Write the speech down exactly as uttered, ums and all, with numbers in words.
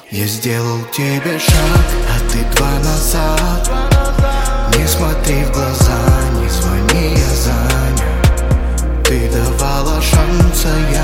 Я сделал к тебе шаг, а ты два назад. Не смотри в глаза, не звони, я занят. Ты давала шанса, я